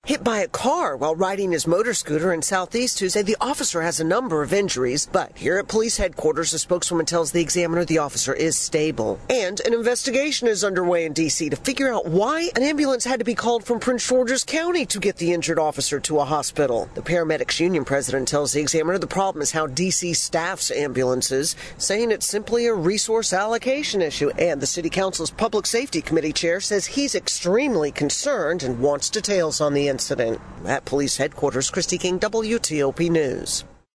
hit by a car while riding his motor scooter in Southeast Tuesday. The officer has a number of injuries, but here at police headquarters, a spokeswoman tells the Examiner the officer is stable. And an investigation is underway in D.C. to figure out why an ambulance had to be called from Prince George's County to get the injured officer to a hospital. The paramedics union president tells the Examiner the problem is how D.C. staffs ambulances, saying it's simply a resource allocation issue. And the city council's public safety committee chair says he's extremely concerned and wants details on the incident. At police headquarters, Christy King, WTOP News.